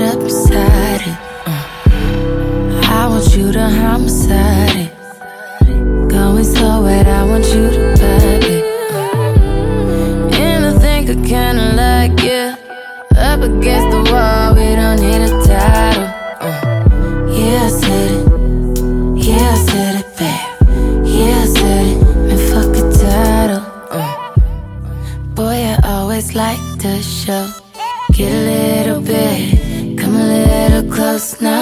up inside it. I want you to homicide it. Going so wet, I want you to vibe it. And I think I kinda like you. Up against the wall, we don't need a title. Yeah, I said it. Yeah, I said it, babe. Yeah, I said it. Man, fuck a title. Boy, I always like to show. Get a little bit, come a little close now.